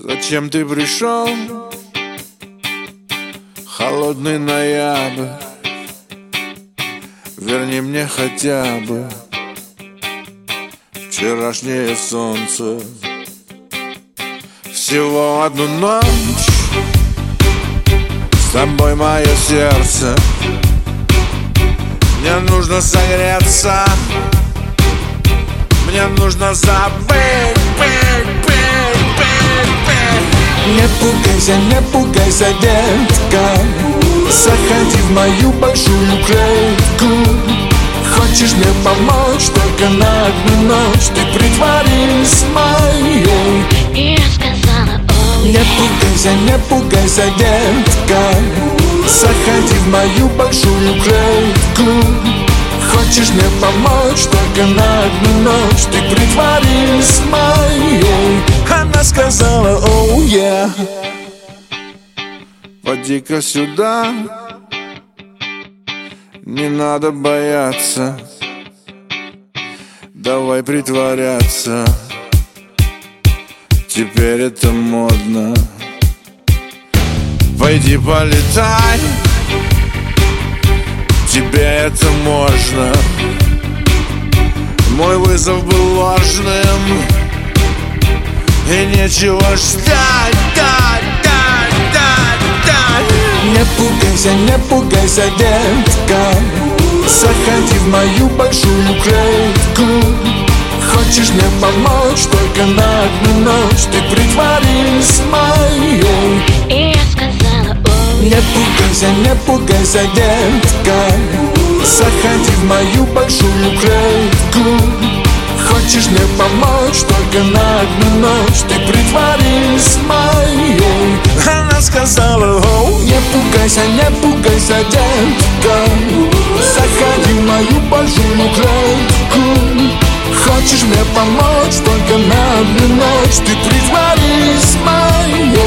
Зачем ты пришел? Холодный ноябрь, верни мне хотя бы вчерашнее солнце. Всего одну ночь с тобой мое сердце. Мне нужно согреться, мне нужно забыть. Не пугайся, детка, заходи в мою большую клетку. Хочешь мне помочь, только на одну ночь ты притворись моей. И я сказала: о, не пугайся, детка, заходи в мою большую клетку. Хочешь мне помочь, только на одну ночь ты притворись моей. Она сказала: оу, yeah. Поди-ка сюда, не надо бояться, давай притворяться, теперь это модно. Пойди полетай, тебе это можно. Мой вызов был ложным, и нечего ждать. Не пугайся, детка, заходи в мою большую клетку. Хочешь мне помочь, только на одну ночь ты притворись моей. и я сказала: о, Не пугайся, детка, заходи в мою большую клетку. Хочешь мне помочь, только на одну ночь ты притворись моей. Она сказала: оу, не пугайся, детка, заходи в мою большую клетку. Хочешь мне помочь, только на одну ночь ты притворись моей.